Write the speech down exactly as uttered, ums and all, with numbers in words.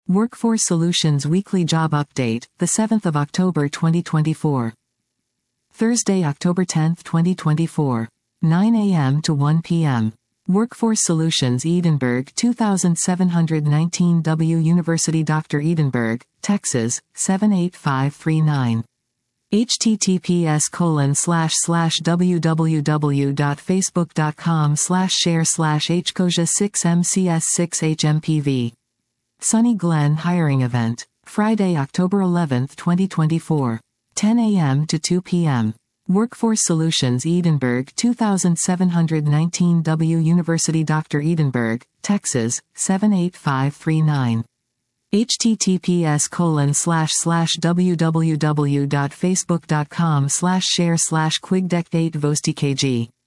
Workforce Solutions Weekly Job Update, the seventh of October twenty twenty-four. Thursday, October tenth, twenty twenty-four. nine a m to one p m Workforce Solutions Edinburgh two thousand seven hundred nineteen W University Doctor Edinburgh, Texas, seven eight five three nine. https colon slash slash www.facebook.com slash share slash hcosia 6mcs6hmpv. Sunny Glen Hiring Event. Friday, October eleventh, twenty twenty-four. ten a m to two p m Workforce Solutions Edinburgh two thousand seven hundred nineteen W University Doctor Edinburgh, Texas, seven eight five three nine. https colon slash slash www.facebook.com slash share slash quigdec8vostkg.